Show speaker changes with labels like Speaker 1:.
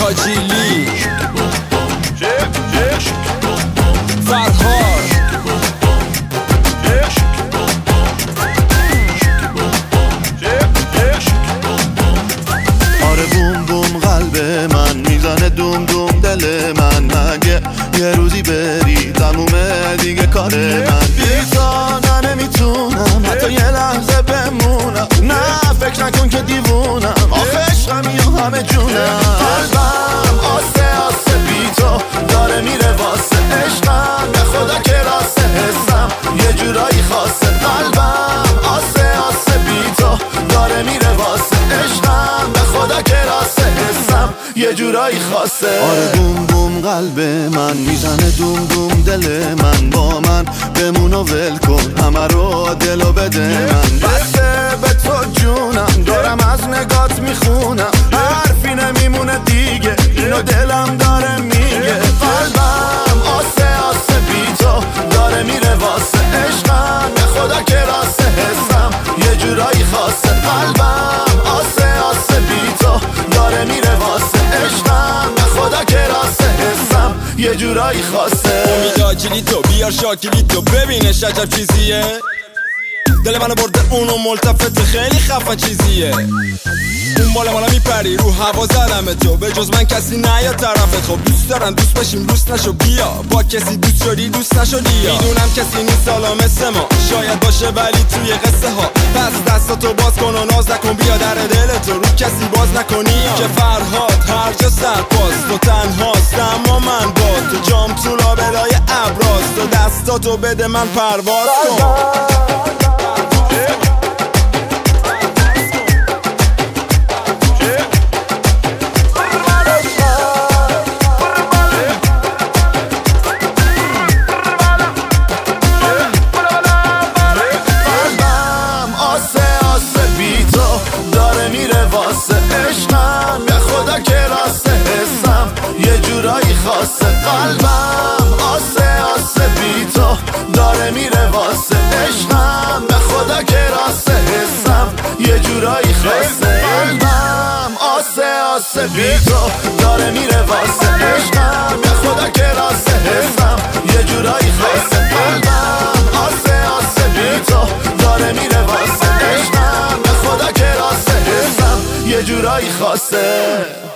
Speaker 1: آجیلی فرهاد
Speaker 2: آره بوم بوم قلب من میزنه دوم دوم دل من مگه یه روزی بری تمومه دیگه کار من بیتا نه نمیتونم حتی یه لحظه بمونم نه فکر نکن که دیوونم آخه عشقم یا همه جونم قلبم آسه آسه بیتا داره میره واسه عشقم به خدا که راسته حسم یه جورایی خاصه قلبم آسه آسه بیتا داره میره واسه عشقم به خدا که راسته حسم یه جورایی خاصه آره بوم بوم قلب من میزنه دوم دوم دل من با من بمون و ول کن همه رو دلو بده من بسته به تو جونم دارم از نگات میخونم حرفی نمیمونه دیگه اینو دلم داره میگه قلبم آسه آسه بیتا داره میره واسه عشقم به خدا که راسته حسم یه جورایی خاصه قلبم آسه آسه بیتا داره میره واسه عشقم به خدا که راسته حسم یه جورایی خاصه
Speaker 1: امید آجیلی تو بیار شاکیلی تو ببینش عجب چیزیه دل منو برده اونو ملتفت خیلی خفن چیزیه اون بالا مالا میپری رو هوا زدم تو به جز من کسی نیا طرفت خب دوست دارم دوست باشیم دوست نشو بیا با کسی دوست شدی دوست نشدی میدونم کسی نیست حالا مثل ما شاید باشه ولی توی قصه ها پس دستاتو باز کن و ناز نکن بیا در دلتو رو کسی باز نکنی که فرهاد هر جا سرپاس تو تنهاست اما من با تو جام تو لابلای ابراز تو دستاتو بده من پرواز کن
Speaker 2: یه جورایی خاصه قلبم آسه آسه بی تو داره میره واسه عشقم به خدا که راسته حسم یه جورایی خاصه قلبم آسه آسه بی تو داره میره واسه عشقم به خدا که راسته حسم یه جورایی خاصه قلبم آسه آسه بی تو داره میره واسه عشقم به خدا که راسته حسم یه جورایی خاصه